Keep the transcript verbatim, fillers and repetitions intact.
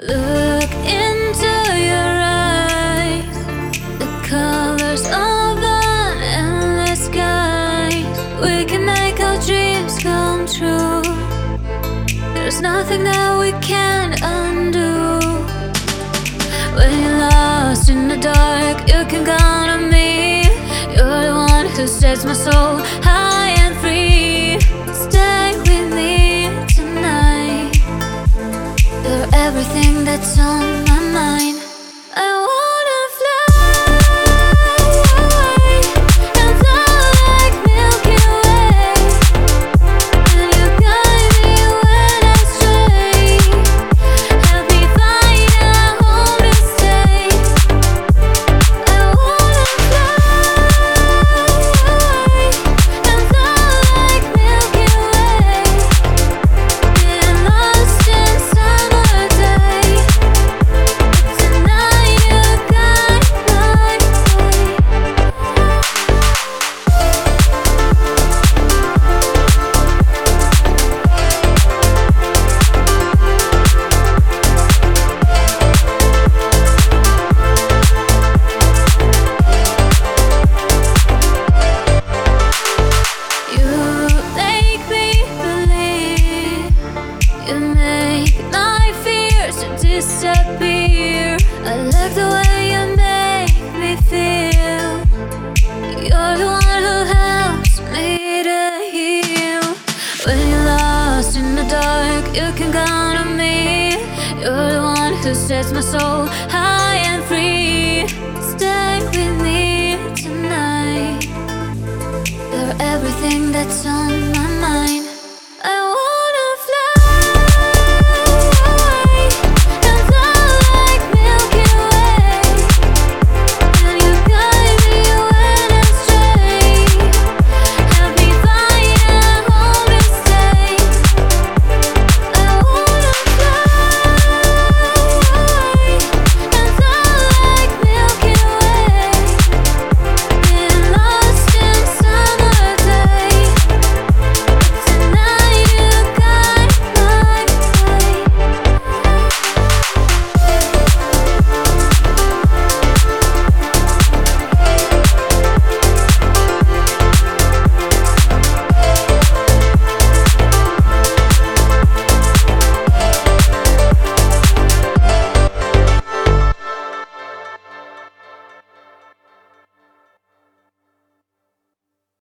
Look into your eyes, the colors of an endless sky. We can make our dreams come true. There's nothing that we can't undo. When you're lost in the dark, you can count on me. You're the one who sets my soul high and free. Stay with me tonight. You're everything that's on my mind. I wanna fly away and fly like Milky Way. And you guide me when I stray. Help me find a home to stay. I wanna fly away and fly like Milky Way. Getting lost in summer day. Tonight you guide my way. You make me believe. You make my fears disappear. I like the way you make me feel. You're the one who helps me to heal. When you're lost in the dark, you can count on me. You're the one who sets my soul high and free. Stay with me tonight. You're everything that's on my